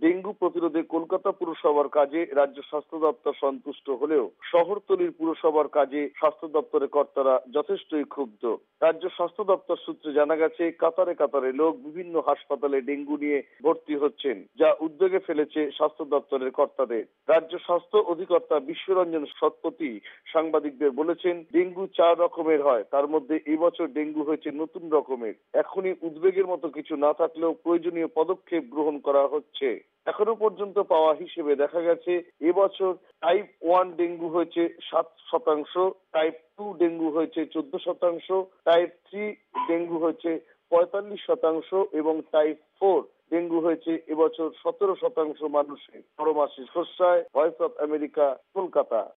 Dengue প্রতিরোধে কলকাতা পুরসভার কাজে রাজ্য স্বাস্থ্য দপ্তর সন্তুষ্ট হলেও শহরতলির পুরসভার কাজে স্বাস্থ্য দপ্তরের কর্তারা যথেষ্টই ক্ষুব্ধ। রাজ্য স্বাস্থ্য দপ্তর সূত্রে জানা গেছে, কাতারে কাতারে লোক বিভিন্ন হাসপাতালে ডেঙ্গু নিয়ে ভর্তি হচ্ছেন, যা উদ্বেগে ফেলেছে স্বাস্থ্য দপ্তরের কর্তাদের। রাজ্য স্বাস্থ্য অধিকর্তা বিশ্বরঞ্জন সৎপতি সাংবাদিকদের বলেছেন, ডেঙ্গু 4 রকমের হয়, তার মধ্যে এবছর ডেঙ্গু হয়েছে নতুন রকমের। এখনই উদ্বেগের মতো কিছু না থাকলেও প্রয়োজনীয় পদক্ষেপ গ্রহণ করা হচ্ছে। এখনো পর্যন্ত পাওয়া হিসেবে দেখা গেছে, এবছর টাইপ 1 ডেঙ্গু হয়েছে 7%, টাইপ 2 ডেঙ্গু হয়েছে 14%, টাইপ 3 ডেঙ্গু হয়েছে 45% এবং টাইপ 4 ডেঙ্গু হয়েছে এবছর 17% মানুষের। Paramashis Hosay, voice of America, Kolkata.